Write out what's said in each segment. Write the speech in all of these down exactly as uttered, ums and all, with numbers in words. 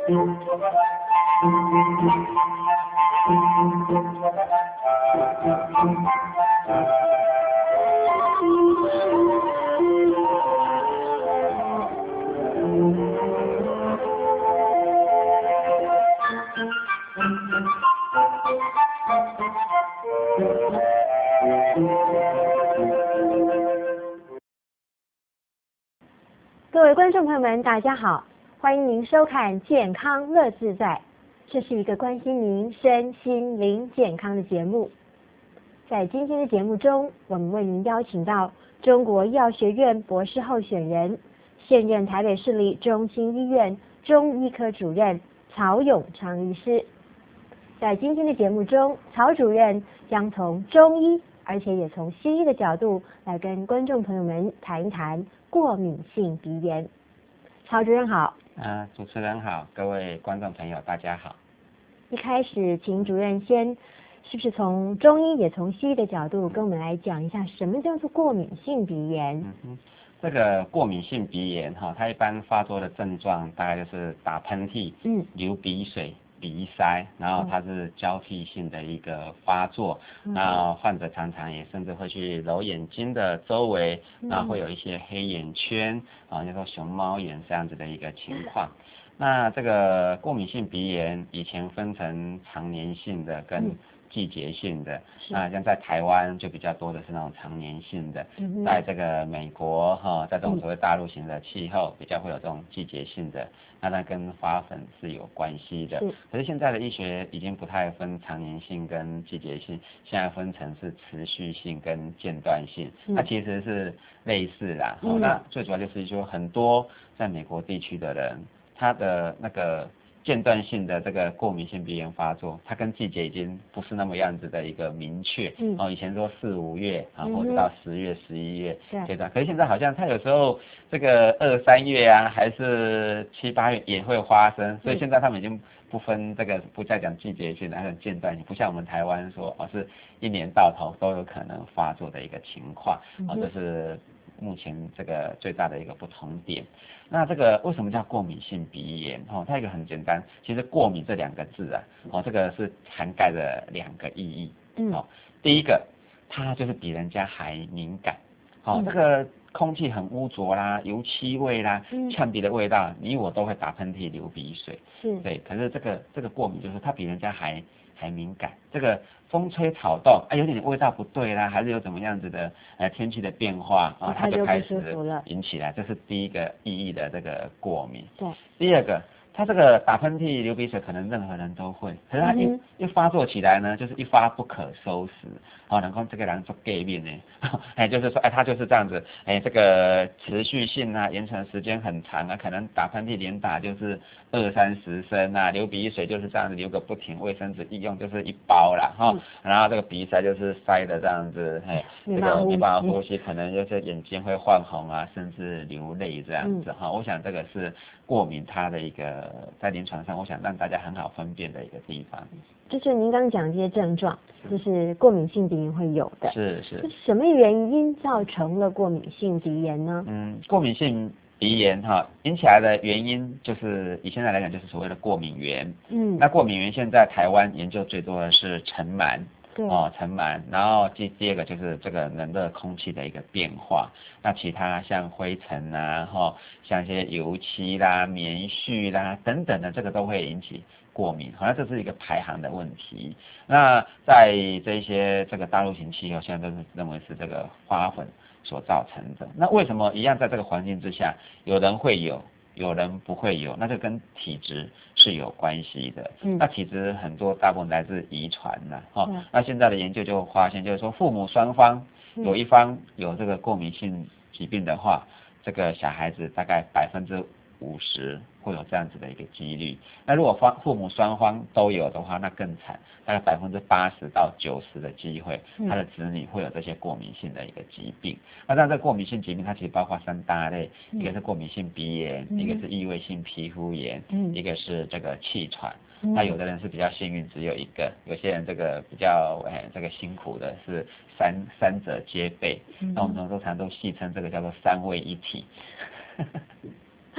各位观众朋友们，大家好，欢迎您收看《健康乐自在》，这是一个关心您身心灵健康的节目。在今天的节目中，我们为您邀请到中国医药学院博士候选人、现任台北市立中心医院中医科主任曹永昌医师。在今天的节目中，曹主任将从中医，而且也从西医的角度来跟观众朋友们谈一谈过敏性鼻炎。曹主任好。 呃，主持人好，各位观众朋友大家好。 一开始请主任先是不是从中医也从西医的角度跟我们来讲一下什么叫做过敏性鼻炎？ 嗯哼，这个过敏性鼻炎哈，它一般发作的症状大概就是打喷嚏、嗯，流鼻水、鼻塞，然后它是交替性的一个发作，那、嗯、患者常常也甚至会去揉眼睛的周围，然后会有一些黑眼圈啊，叫做熊猫眼这样子的一个情况。那这个过敏性鼻炎以前分成常年性的跟季节性的，那、嗯、像在台湾就比较多的是那种常年性的，嗯、在这个美国哈，在这种所谓大陆型的气候、嗯、比较会有这种季节性的，那它跟花粉是有关系的。可是现在的医学已经不太分常年性跟季节性，现在分成是持续性跟间断性，嗯、那其实是类似啦。嗯、那最主要就是说很多在美国地区的人，他的那个间断性的这个过敏性鼻炎发作，它跟季节已经不是那么样子的一个明确。嗯、哦，以前说四五月啊，或者到十月、十一月阶段，可是现在好像它有时候这个二三月啊，还是七八月也会发生，所以现在他们已经不分这个，不再讲季节性的，还有间断性，不像我们台湾说哦是一年到头都有可能发作的一个情况。哦，这是目前这个最大的一个不同点。那这个为什么叫过敏性鼻炎？哦，它一个很简单，其实过敏这两个字啊，哦，这个是涵盖了两个意义。嗯，哦，第一个，它就是比人家还敏感。哦，嗯、这个空气很污浊啦，油漆味啦，嗯、呛鼻的味道，你我都会打喷嚏、流鼻水。是，对。可是这个这个过敏就是它比人家还还敏感。这个风吹草动，哎，有点味道不对啦，还是有怎么样子的呃天气的变化啊，它就开始引起来，这是第一个意义的这个过敏。对。第二个，它这个打喷嚏、流鼻水，可能任何人都会，可是它一、嗯、一发作起来呢，就是一发不可收拾。哦，然后这个人做 gay 面呢，哎，就是说，哎，他就是这样子，哎，这个持续性啊，延长时间很长啊，可能打喷嚏连打就是二三十声啊，流鼻水就是这样子流个不停，卫生纸一用就是一包啦，哈、嗯，然后这个鼻塞就是塞的这样子，哎，这个没办法呼吸，可能就是眼睛会泛红啊，甚至流泪这样子哈、嗯。我想这个是过敏它的一个在临床上，我想让大家很好分辨的一个地方。 就是您刚刚讲这些症状，就是过敏性鼻炎会有的。 是是。 什么原因造成了过敏性鼻炎呢？ 嗯，过敏性鼻炎哈引起来的原因，就是以现在来讲，就是所谓的过敏源。嗯。那过敏源现在台湾研究最多的是尘螨。对。哦，尘螨，然后第第二个就是这个冷热空气的一个变化。那其他像灰尘啊，哈，像一些油漆啦、棉絮啦等等的，这个都会引起过敏，好像这是一个排行的问题。那在这些这个大陆型气候，现在都是认为是这个花粉所造成的。那为什么一样在这个环境之下，有人会有，有人不会有？那就跟体质是有关系的。嗯、那体质很多大部分来自遗传呐，哈、嗯。那现在的研究就发现，就是说父母双方有一方有这个过敏性疾病的话，这个小孩子大概百分之五十会有这样子的一个几率。那如果方父母双方都有的话，那更惨，大概百分之八十到九十的机会，他的子女会有这些过敏性的一个疾病。那当然，这过敏性疾病它其实包括三大类，嗯、一个是过敏性鼻炎，嗯、一个是异位性皮肤炎，嗯、一个是这个气喘。那有的人是比较幸运，只有一个；有些人这个比较哎这个辛苦的是三三者皆备。嗯、那我们通常都戏称这个叫做三位一体。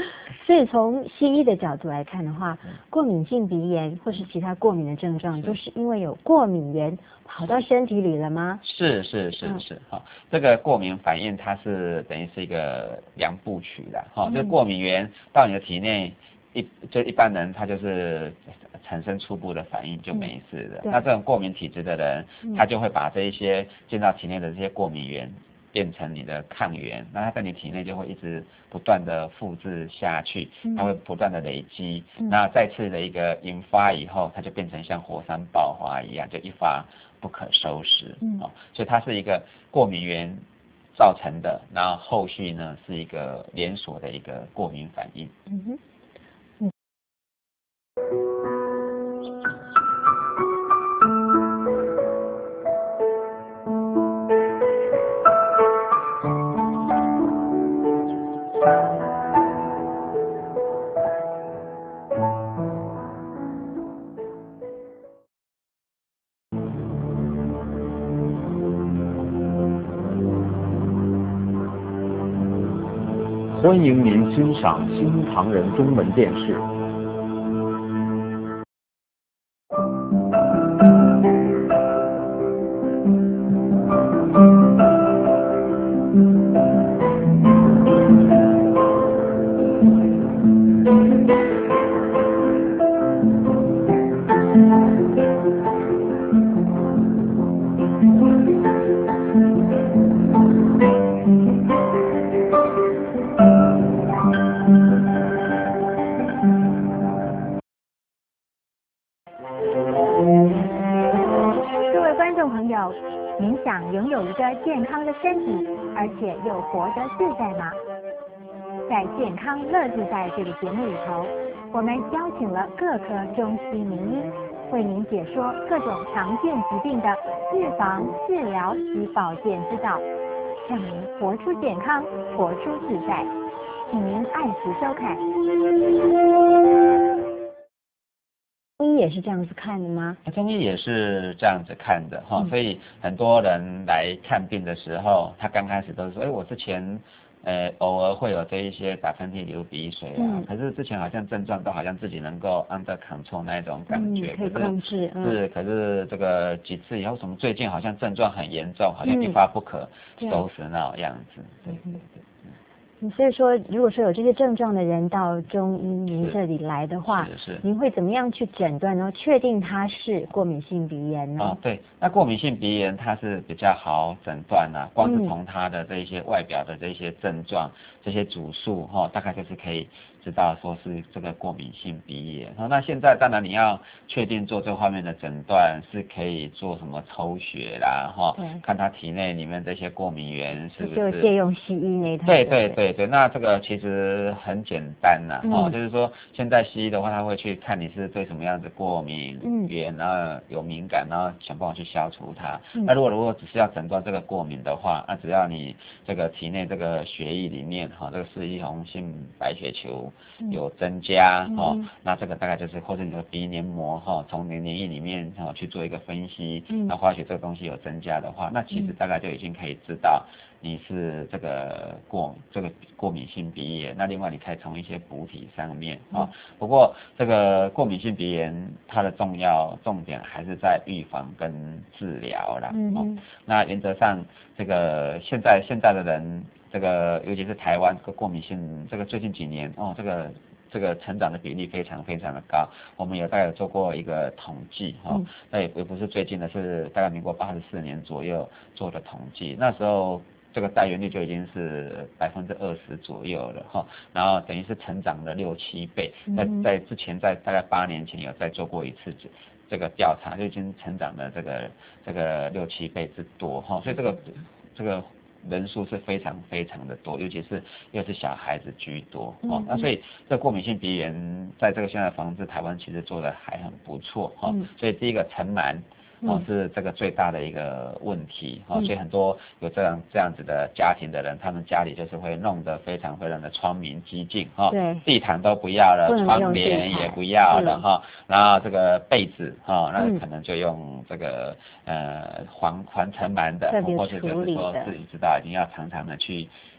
所以从西医的角度来看的话，过敏性鼻炎或是其他过敏的症状，都是因为有过敏源跑到身体里了吗？ 是是是是，哈、嗯，这个过敏反应它是等于是一个两部曲的，哈、嗯，这个过敏源到你的体内，一就一般人他就是产生初步的反应就没事的，嗯、那这种过敏体质的人，他就会把这一些进到体内的这些过敏源变成你的抗原，那它在你体内就会一直不断的复制下去，它会不断的累积，嗯、那再次的一个引发以后，它就变成像火山爆发一样，就一发不可收拾，嗯、哦，所以它是一个过敏源造成的，然后后续呢是一个连锁的一个过敏反应。嗯哼。 欢迎您欣赏新唐人中文电视。 您想拥有一个健康的身体，而且又活得自在吗？在健康乐自在这个节目里头，我们邀请了各科中西名医，为您解说各种常见疾病的预防、治疗及保健之道，让您活出健康，活出自在。请您按时收看。中医也是这样子看的吗？ 中医也是这样子看的哈、嗯，所以很多人来看病的时候，他刚开始都是说，哎，我之前呃偶尔会有这一些打喷嚏、流鼻水啊、嗯，可是之前好像症状都好像自己能够 under control 那一种感觉， 嗯、可以控制， 是、嗯、是，可是这个几次以后，怎么最近好像症状很严重，好像一发不可收拾那种样子，对对对。 所以说，如果说有这些症状的人到中医您这里来的话， 是是， 您会怎么样去诊断呢？确定他是过敏性鼻炎呢？ 哦，对，那过敏性鼻炎它是比较好诊断啊，光是从它的这些外表的这些症状、嗯、这些主诉哈、哦，大概就是可以知道说是这个过敏性鼻炎。那现在当然你要确定做这方面的诊断，是可以做什么抽血啦，哈、哦，看他体内里面这些过敏源是不是就借用西医那一套。 对对对对，那这个其实很简单呐、嗯，哦，就是说现在西医的话，他会去看你是对什么样子过敏源，嗯、然后有敏感，然后想办法去消除它。嗯、那如果如果只是要诊断这个过敏的话，那只要你这个体内这个血液里面哈、哦，这个四一红性白血球有增加，嗯、哦，那这个大概就是或者你的鼻黏膜哈、哦，从你黏液里面哈、哦、去做一个分析，嗯、那化学这个东西有增加的话，那其实大概就已经可以知道你是这个过这个过敏性鼻炎。那另外你可以从一些补体上面啊、哦，不过这个过敏性鼻炎它的重要重点还是在预防跟治疗啦。嗯、哦，那原则上这个现在现在的人，这个尤其是台湾这个过敏性，这个最近几年哦，这个这个成长的比例非常非常的高。我们有大概有做过一个统计哈，那、哦、也也不是最近的，是大概民国八十四年左右做的统计，那时候这个带原率就已经是百分之二十左右了哈，然后等于是成长了六七倍，在在之前在大概八年前有再做过一次这个调查，就已经成长了这个这个六七倍之多哈，所以这个这个人数是非常非常的多，尤其是又是小孩子居多哦，那所以这过敏性鼻炎在这个现在防治台湾其实做的还很不错哈，所以第一个尘螨。哦，是这个最大的一个问题，哦，所以很多有这样这样子的家庭的人，他们家里就是会弄得非常非常的窗明几净，哈、哦，地毯都不要了，窗帘也不要了，哈、哦，然后这个被子，哈、哦，那可能就用这个、嗯、呃防防尘螨的，或者就是说自己知道一定要常常的去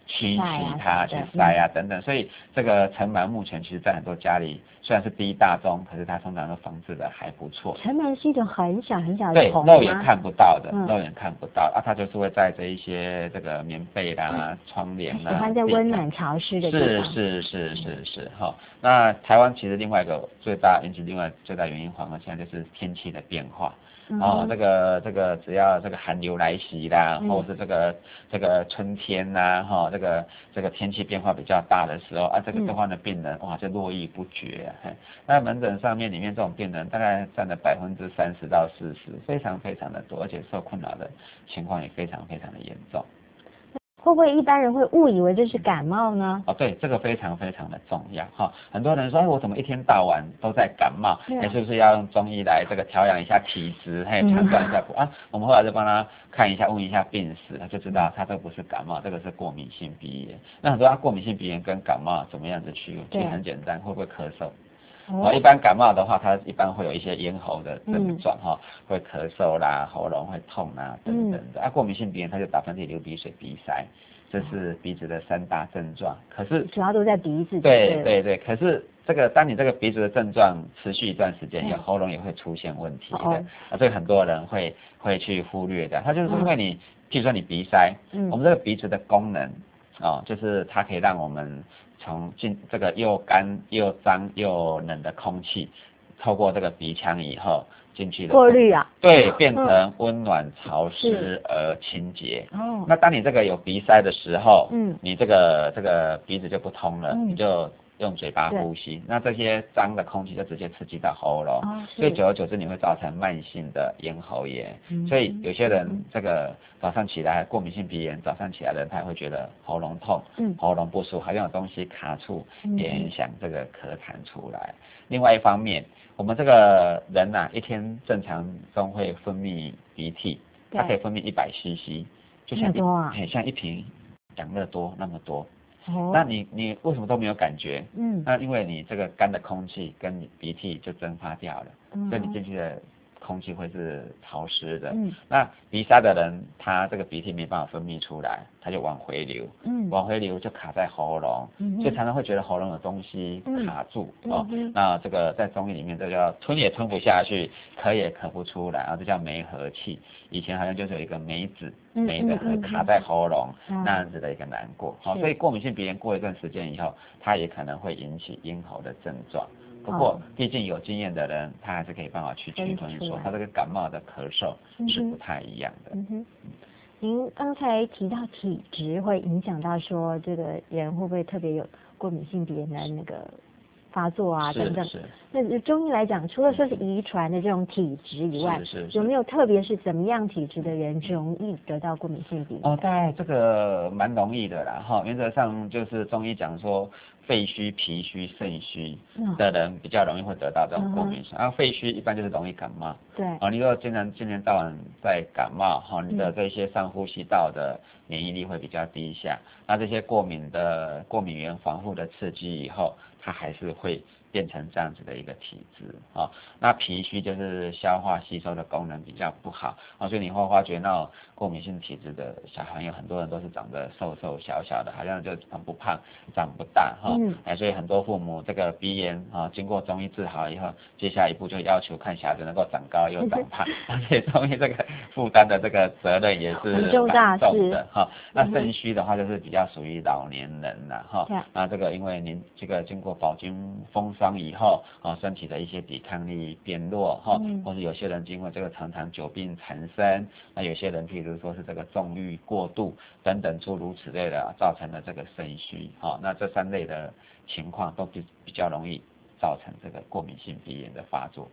驱使它去塞啊等等，所以这个尘螨目前其实在很多家里虽然是第一大宗，可是它通常都防治的还不错。 尘螨是一种很小很小的对， 虫肉眼看不到的， 嗯、 肉眼看不到啊，它就是会在这一些这个棉被啦、嗯、窗帘啦， 喜欢在温暖潮湿的地方。 是是是是是哈、哦。那台湾其实另外一个最大引起另外最大原因，反而现在就是天气的变化。 嗯、 哦，这个这个只要这个寒流来袭啦， 嗯、 或者是这个这个春天呐，哈、哦，这个这个天气变化比较大的时候啊，这个患的病人、嗯、哇就络绎不绝、啊。那门诊上面里面这种病人大概占了百分之三十到四十，非常非常的多，而且受困扰的情况也非常非常的严重。 会不会一般人会误以为这是感冒呢？ 哦，对，这个非常非常的重要哈。很多人说，哎，我怎么一天到晚都在感冒？哎、啊，是不是要用中医来这个调养一下体质，还有强壮一下、嗯？啊，我们后来就帮他看一下，问一下病史，他就知道他这不是感冒，这个是过敏性鼻炎。那很多他过敏性鼻炎跟感冒怎么样子区别？其实很简单，会不会咳嗽？哦，一般感冒的话，它一般会有一些咽喉的症状哈、嗯，会咳嗽啦，喉咙会痛啊等等的。嗯、啊，过敏性鼻炎它就打喷嚏、流鼻水、鼻塞，这是鼻子的三大症状。可是主要都在鼻子。 对对对，可是这个当你这个鼻子的症状持续一段时间以后，嗯、喉咙也会出现问题的。哦、啊，这个很多人会会去忽略的。它就是因为你，嗯、譬如说你鼻塞，嗯、我们这个鼻子的功能哦，就是它可以让我们从进这个又干又脏又冷的空气，透过这个鼻腔以后进去的过滤啊， 对，变成温暖、潮湿而清洁。哦，那当你这个有鼻塞的时候，嗯，你这个这个鼻子就不通了，嗯、你就用嘴巴呼吸，那这些脏的空气就直接刺激到喉咙，哦、所以久而久之你会造成慢性的咽喉炎。嗯、所以有些人这个早上起来过敏性鼻炎，早上起来的人他也会觉得喉咙痛，嗯、喉咙不舒服，好像有东西卡住，嗯、也影响这个咳痰出来。另外一方面，我们这个人呐、啊，一天正常中会分泌鼻涕，它可以分泌一百 C C， 就像一、啊、像一瓶养乐多那么多。哦、那你你为什么都没有感觉？嗯，那因为你这个干的空气跟你鼻涕就蒸发掉了，嗯、所以你进去的空气会是潮湿的。嗯，那鼻塞的人，他这个鼻涕没办法分泌出来，他就往回流。嗯，往回流就卡在喉咙，嗯、所以常常会觉得喉咙有东西卡住、嗯、哦、嗯。那这个在中医里面，这叫吞也吞不下去，咳也咳不出来，啊，这叫梅核气。以前好像就是有一个梅子，梅的核卡在喉咙、嗯、那样子的一个难过。好、哦，所以过敏性鼻炎过一段时间以后，它也可能会引起咽喉的症状。不过，毕竟有经验的人，他还是可以办法去区分说，他这个感冒的咳嗽是不太一样的。 嗯哼，您刚才提到体质会影响到说，这个人会不会特别有过敏性鼻炎的那个发作啊等等。 是是。 那中医来讲，除了说是遗传的这种体质以外， 是是是有没有特别是怎么样体质的人容易得到过敏性鼻炎？ 哦，大概这个蛮容易的啦，哈，原则上就是中医讲说。肺虚、脾虚、肾虚的人比较容易会得到这种过敏性，然后、嗯啊、肺虚一般就是容易感冒。 对。 哦，你如果经常一年到晚在感冒，哈、哦，你的这些上呼吸道的免疫力会比较低下，那这些过敏的过敏原反复的刺激以后，它还是会变成这样子的一个体质啊、哦。那脾虚就是消化吸收的功能比较不好啊、哦，所以你会发觉那种过敏性体质的小朋友，很多人都是长得瘦瘦小小的，好像就长不胖、长不大哈。哦嗯，哎，所以很多父母这个鼻炎啊，经过中医治好以后，接下来一步就要求看小孩子能够长高又长胖，而且中医这个负担的这个责任也是蛮重的哈。那肾虚的话就是比较属于老年人了哈。那这个因为您这个经过饱经风霜以后啊，身体的一些抵抗力变弱哈，或是有些人经过这个常常久病缠身，那有些人譬如说是这个纵欲过度等等诸如此类的，造成了这个肾虚哈。那这三类的情况都比比较容易造成这个过敏性鼻炎的发作。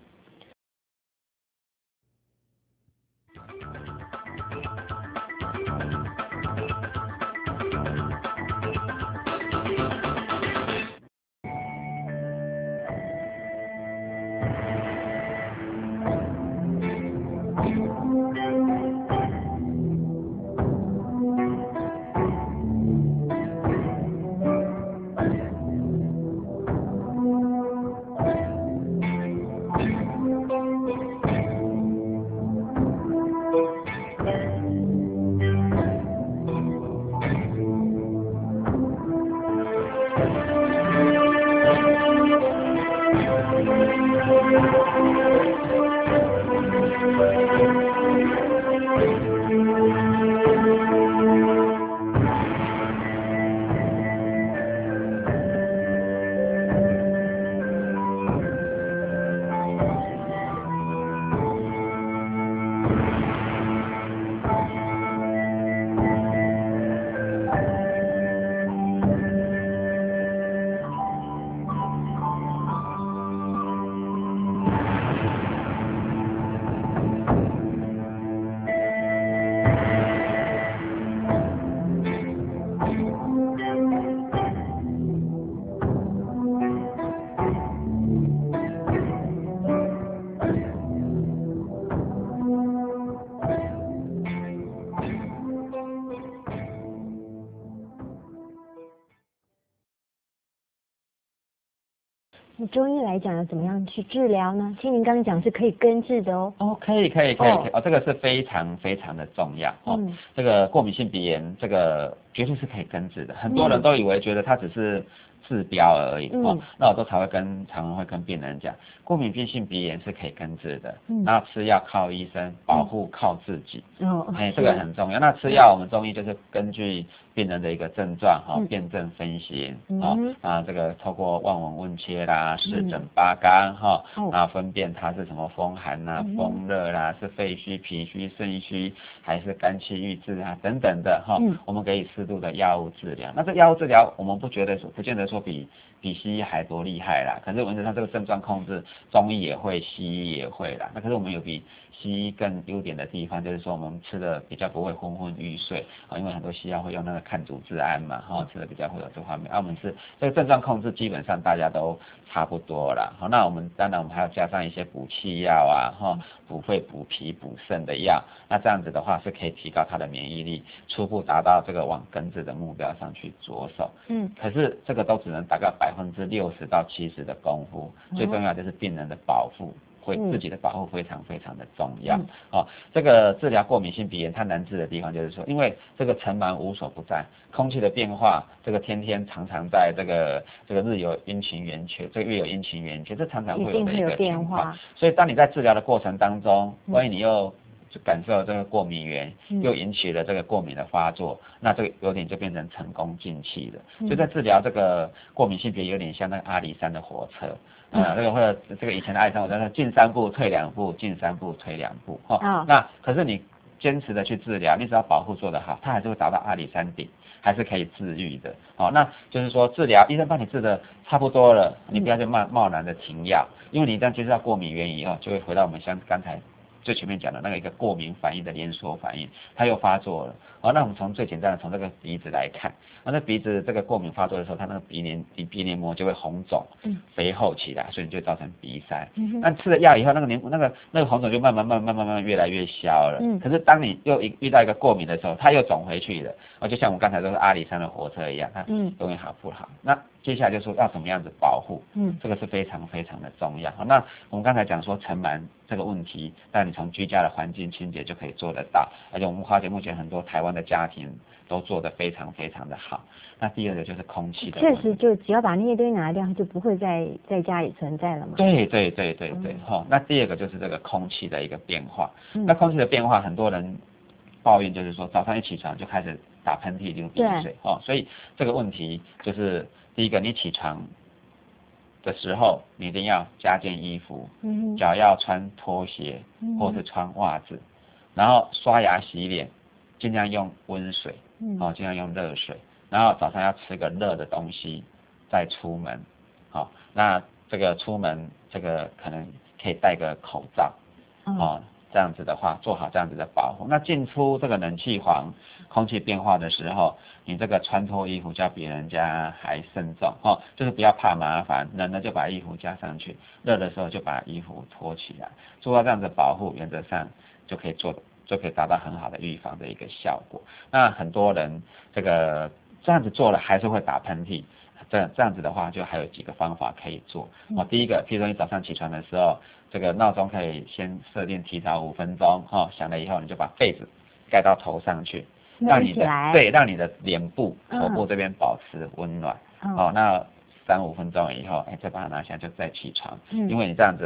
中医来讲要怎么样去治疗呢？听您刚刚讲是可以根治的哦。 哦，可以可以可以可以哦哦，这个是非常非常的重要哦。 嗯这个过敏性鼻炎，这个绝对是可以根治的。很多人都以为觉得它只是治标而已、 嗯哦，那我都才会跟常常会跟病人讲，过敏病性鼻炎是可以根治的。 嗯然后吃药靠医生，保护靠自己。 哦， 哎， 是这个很重要。那吃药，我们中医就是根据病人的一个症状哈、 嗯辨证分析嗯啊、啊，这个透过望闻问切啦、视诊八纲哈， 哦然后分辨它是什么风寒啦、 嗯风热啦，是肺虚、脾虚、肾虚，还是肝气郁滞啊等等的哈、 嗯我们给予适度的药物治疗。那这药物治疗，我们不觉得说，不见得说比比西医还多厉害啦。可是原则上这个症状控制，中医也会，西医也会啦。那可是我们有比西医更优点的地方，就是说我们吃的比较不会昏昏欲睡啊，因为很多西药会用那个抗组织胺嘛，哈、吃的比较会有这方面。啊，我们是这个症状控制基本上大家都差不多啦。好，那我们当然我们还要加上一些补气药啊，哈、补肺、补脾、补肾的药。那这样子的话是可以提高他的免疫力，初步达到这个往根治的目标上去着手。 嗯， 可是这个都只能大概百分之六十到七十的功夫，最重要就是病人的保护。会自己的保护非常非常的重要、 嗯、 哦。这个治疗过敏性鼻炎，它难治的地方就是说，因为这个尘螨无所不在，空气的变化，这个天天常常在这个这个日有阴晴圆缺，这个月有阴晴圆缺，这常常会有的一个变化。所以当你在治疗的过程当中，万一你又就感受这个过敏源，又引起了这个过敏的发作，嗯、那这个有点就变成前功尽弃了。嗯、所以在治疗这个过敏性鼻炎，有点像那个阿里山的火车。啊，这个或者这个以前的爱上我叫做进三步退两步，进三步退两步，哈、哦。Oh. 那可是你坚持的去治疗，你只要保护做得好，它还是会达到阿里山顶，还是可以治愈的。好、哦，那就是说治疗，医生帮你治的差不多了，你不要就贸贸然的停药，因为你一旦接触到过敏原以后，就会回到我们像刚才最前面讲的那个一个过敏反应的连锁反应，它又发作了。好、哦，那我们从最简单的从这个鼻子来看，那那鼻子这个过敏发作的时候，它那个鼻黏鼻鼻黏膜就会红肿、嗯、肥厚起来，所以就会造成鼻塞。嗯、那吃了药以后，那个黏那个那个红肿就慢慢慢慢慢慢越来越消了。嗯、可是当你又遇到一个过敏的时候，它又肿回去了。哦，就像我们刚才说的阿里山的火车一样，它永远好不好？嗯、那接下来就说要怎么样子保护，嗯，这个是非常非常的重要。好，那我们刚才讲说尘螨这个问题，但你从居家的环境清洁就可以做得到，而且我们发觉目前很多台湾的家庭都做得非常非常的好。那第二个就是空气的问题， 确实就只要把那些东西拿掉，它就不会在在家里存在了嘛。 对对对对对，哈、嗯。那第二个就是这个空气的一个变化，嗯、那空气的变化，很多人抱怨就是说早上一起床就开始打喷嚏、流鼻水，哦，所以这个问题就是第一个，你起床的时候，你一定要加件衣服，嗯、脚要穿拖鞋、嗯、或是穿袜子，然后刷牙洗脸，尽量用温水，嗯、哦，尽量用热水，然后早上要吃个热的东西再出门，好、哦，那这个出门这个可能可以戴个口罩，嗯、哦。这样子的话，做好这样子的保护。那进出这个冷气房，空气变化的时候，你这个穿脱衣服就要比人家还慎重哦，就是不要怕麻烦，冷了就把衣服加上去，热的时候就把衣服脱起来，做到这样子保护，原则上就可以做，就可以达到很好的预防的一个效果。那很多人这个这样子做了还是会打喷嚏。这这样子的话，就还有几个方法可以做。哦，第一个，譬如说你早上起床的时候，这个闹钟可以先设定提早五分钟，哈、哦，响了以后你就把被子盖到头上去，让你的对，让你的脸部、头部这边保持温暖。嗯、哦，那三五分钟以后，哎，再把它拿下，就再起床。嗯、因为你这样子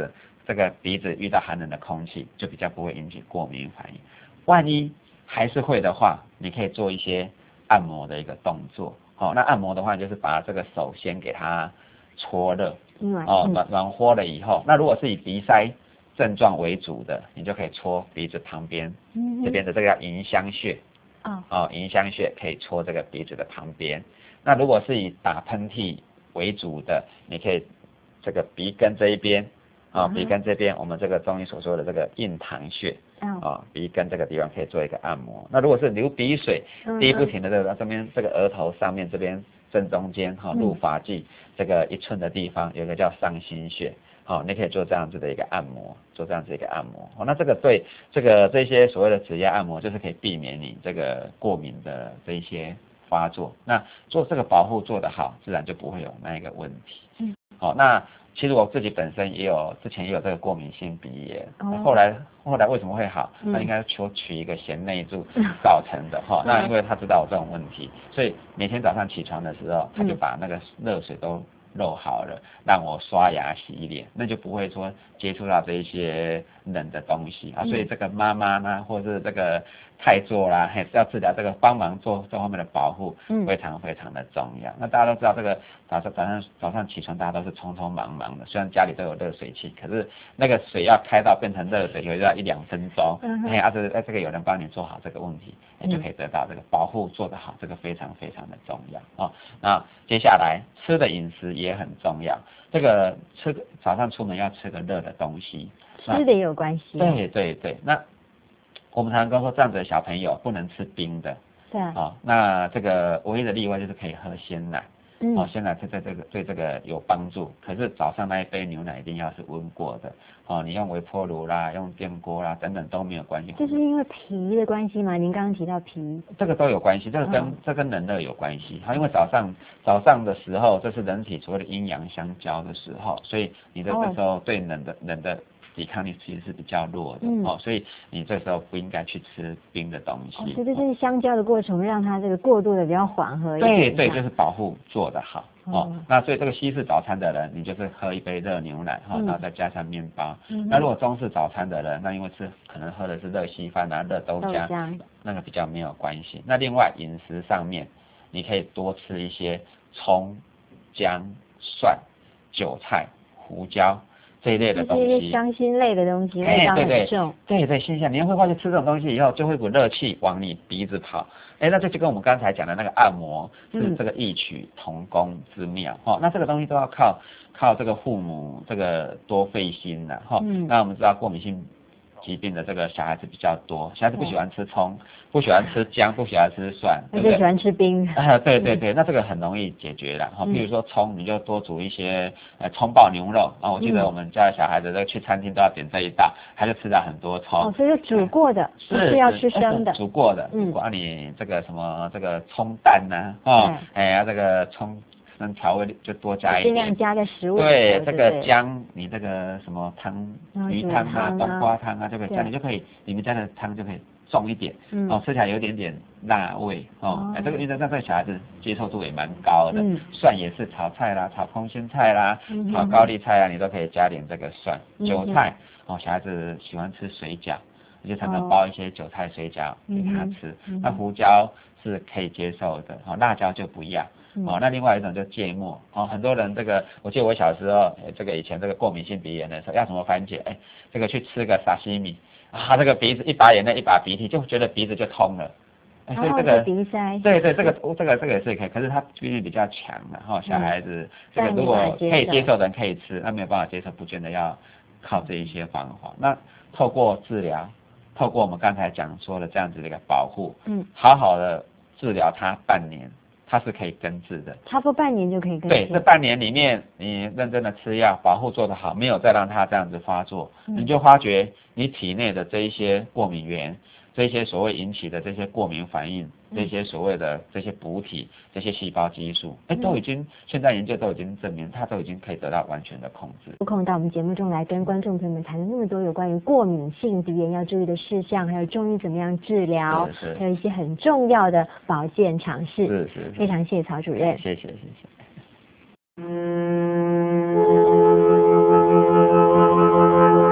这个鼻子遇到寒冷的空气，就比较不会引起过敏反应。万一还是会的话，你可以做一些按摩的一个动作。哦，那按摩的话，就是把这个手先给它搓热，哦，暖暖和了以后，那如果是以鼻塞症状为主的，你就可以搓鼻子旁边，嗯、这边的这个叫迎香穴。哦，哦，迎香穴可以搓这个鼻子的旁边。那如果是以打喷嚏为主的，你可以这个鼻根这一边，啊、哦，鼻根这边我们这个中医所说的这个印堂穴，啊、哦，鼻根这个地方可以做一个按摩。那如果是流鼻水，滴不停的这个这边这个额头上面这边正中间哈、哦，入发际这个一寸的地方有一个叫伤心穴。好、哦，你可以做这样子的一个按摩，做这样子一个按摩。哦，那这个对这个这些所谓的指压按摩，就是可以避免你这个过敏的这一些发作。那做这个保护做得好，自然就不会有那一个问题。嗯。好、哦，那其实我自己本身也有，之前也有这个过敏性鼻炎，哦、后来后来为什么会好？嗯、那应该求取一个贤内助造成的哈、嗯哦。那因为他知道我这种问题，所以每天早上起床的时候，他就把那个热水都揉好了，让我刷牙洗脸，那就不会说接触到这一些冷的东西啊。所以这个妈妈呢，或者是这个太做啦，还是要治疗这个帮忙做这方面的保护，非常非常的重要。那大家都知道，这个早上早上早上起床，大家都是匆匆忙忙的，虽然家里都有热水器，可是那个水要开到变成热水，有要一两分钟。哎，啊这这个有人帮你做好这个问题，你就可以得到这个保护做得好，这个非常非常的重要啊。那接下来吃的饮食也很重要，这个吃早上出门要吃个热的东西， 吃的也有关系。 对对对，那我们常常说这样子的小朋友不能吃冰的， 对啊， 哦，那这个唯一的例外就是可以喝鲜奶。嗯，哦，鲜奶对这个对这个有帮助，可是早上那一杯牛奶一定要是温过的，哦，你用微波炉啦，用电锅啦等等都没有关系。 这是因为脾的关系吗？您刚刚提到脾， 这个都有关系，这个跟、哦、这跟冷热有关系。好，因为早上早上的时候，这是人体所谓的阴阳相交的时候，所以你的这时候对冷的、哦、冷的抵抗力其实是比较弱的、嗯、哦，所以你这时候不应该去吃冰的东西。 哦，所以这是相交的过程，让它这个过渡的比较缓和一点。对对，就是保护做得好。哦，哦，那所以这个西式早餐的人，你就是喝一杯热牛奶，哈、嗯，然后再加上面包。嗯、那如果中式早餐的人，那因为是可能喝的是热稀饭啊、热豆浆，豆浆那个比较没有关系。那另外饮食上面，你可以多吃一些葱、姜、蒜、韭菜、胡椒。这一类的东西， 这些香辛类的东西味道很重， 对 对, 对, 对新鲜，你会发现吃这种东西以后，就会有股热气往你鼻子跑，哎，那这就跟我们刚才讲的那个按摩是这个异曲同工之妙，哈、嗯哦，那这个东西都要靠靠这个父母这个多费心的，哈、哦，嗯、那我们知道过敏性疾病的这个小孩子比较多，小孩子不喜欢吃葱，不喜欢吃姜，不喜欢吃蒜， 对不对？喜欢吃冰。 啊，对对对，那这个很容易解决了哈。譬如说葱，你就多煮一些呃葱爆牛肉。然后我记得我们家的小孩子在去餐厅都要点这一道，他就吃到很多葱。 哦，所以煮过的，不是要吃生的。 煮过的，嗯，管你这个什么这个葱蛋呐，哦，哎呀这个葱。跟调味就多加一点， 尽量加在食物。 对，这个姜，你这个什么汤，鱼汤啊、冬瓜汤啊，就可以加，你就可以，你们家的汤就可以重一点，嗯、哦，吃起来有点点辣味，哦，哎、哦，这个因为这个小孩子接受度也蛮高的，嗯、蒜也是炒菜啦、炒空心菜啦、嗯、炒高丽菜啊，你都可以加点这个蒜，嗯、韭菜，哦，小孩子喜欢吃水饺，你就常常包一些韭菜水饺给他吃，嗯、那胡椒是可以接受的，哦，辣椒就不要。哦，那另外一种就芥末哦，很多人这个，我记得我小时候，这个以前这个过敏性鼻炎的时候，要怎么缓解？哎，这个去吃个沙西米啊，这个鼻子一把眼泪一把鼻涕，就觉得鼻子就通了。哎，所以这个鼻塞， 对对，这个这个这个也是可以，可是它病例比较强的哈，小孩子、嗯、这个如果可以接受的人可以吃，那没有办法接受，不见得要靠这一些方法。那透过治疗，透过我们刚才讲说的这样子的一个保护，嗯，好好的治疗它半年。它是可以根治的， 差不多半年就可以根治。 对，这半年里面你认真的吃药，保护做得好，没有再让它这样子发作，嗯、你就发觉你体内的这一些过敏源，这一些所谓引起的这些过敏反应，嗯、这些所谓的这些补体，这些细胞激素，哎，都已经、嗯、现在研究都已经证明，它都已经可以得到完全的控制。 有空到我们节目中来跟观众朋友们谈了那么多有关于过敏性鼻炎要注意的事项，还有中医怎么样治疗，还有一些很重要的保健常识。 是是是， 非常谢谢曹主任。 谢谢谢谢。 嗯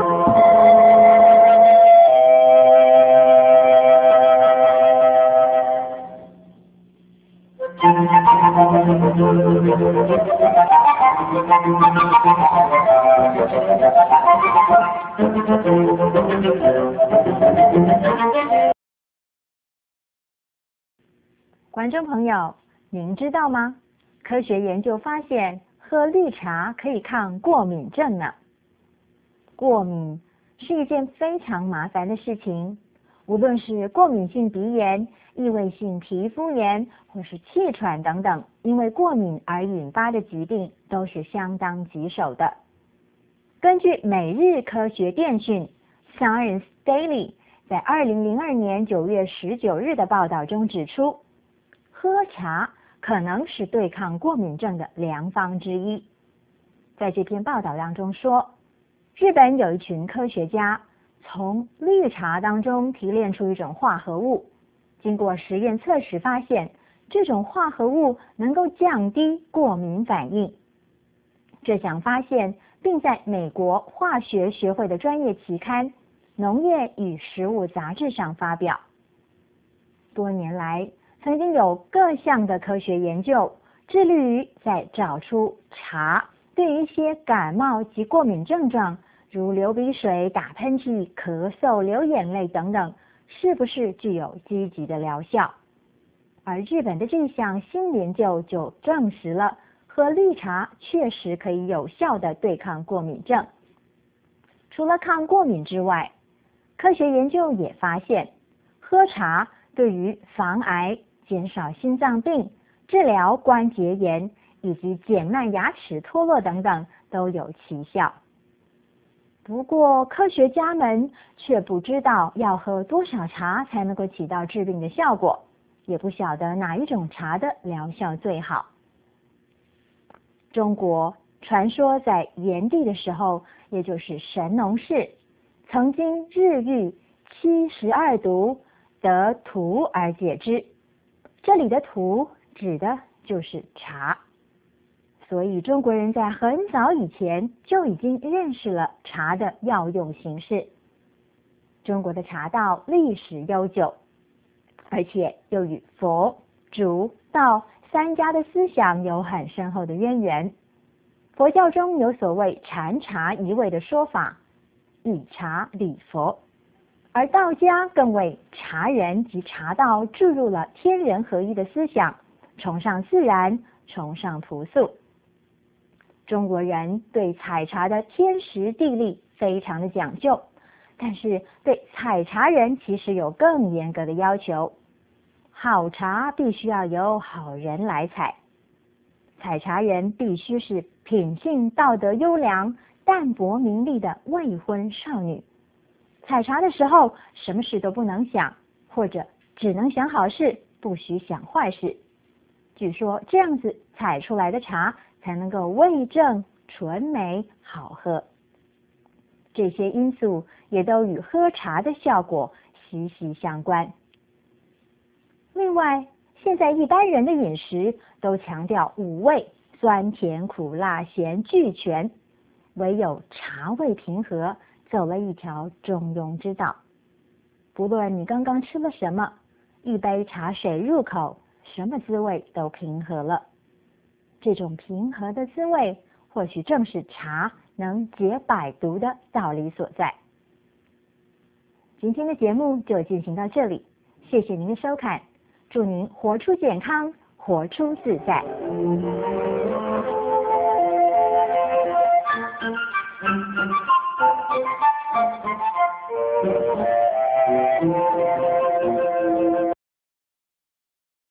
观众朋友，您知道吗？科学研究发现，喝绿茶可以抗过敏症呢。过敏是一件非常麻烦的事情，无论是过敏性鼻炎、异位性皮肤炎或是气喘等等，因为过敏而引发的疾病都是相当棘手的。根据每日科学电讯 Science Daily 在二零零二年九月十九日的报道中指出，喝茶可能是对抗过敏症的良方之一。在这篇报道当中说，日本有一群科学家从绿茶当中提炼出一种化合物，经过实验测试发现，这种化合物能够降低过敏反应。这项发现并在美国化学学会的专业期刊《农业与食物杂志》上发表。多年来，曾经有各项的科学研究致力于在找出茶对于一些感冒及过敏症状，如流鼻水、打喷嚏、咳嗽、流眼泪等等，是不是具有积极的疗效。而日本的这项新研究就证实了喝绿茶确实可以有效地对抗过敏症。除了抗过敏之外，科学研究也发现，喝茶对于防癌、减少心脏病、治疗关节炎以及减慢牙齿脱落等等都有奇效。不过科学家们却不知道要喝多少茶才能够起到治病的效果，也不晓得哪一种茶的疗效最好。中国传说在炎帝的时候，也就是神农氏，曾经日遇七十二毒，得荼而解之。这里的荼指的就是茶。所以中国人在很早以前就已经认识了茶的药用形式。中国的茶道历史悠久，而且又与佛、儒、道三家的思想有很深厚的渊源。佛教中有所谓禅茶一味的说法，以茶礼佛，而道家更为茶人及茶道注入了天人合一的思想，崇尚自然，崇尚朴素。中国人对采茶的天时地利非常的讲究，但是对采茶人其实有更严格的要求。好茶必须要由好人来采，采茶人必须是品性道德优良、淡泊名利的未婚少女。采茶的时候什么事都不能想，或者只能想好事，不许想坏事。据说这样子采出来的茶才能够味正、纯美、好喝。这些因素也都与喝茶的效果息息相关。另外，现在一般人的饮食都强调五味，酸甜苦辣咸俱全，唯有茶味平和，走了一条中庸之道。不论你刚刚吃了什么，一杯茶水入口，什么滋味都平和了。这种平和的滋味，或许正是茶能解百毒的道理所在。今天的节目就进行到这里，谢谢您的收看，祝您活出健康，活出自在。Thank you.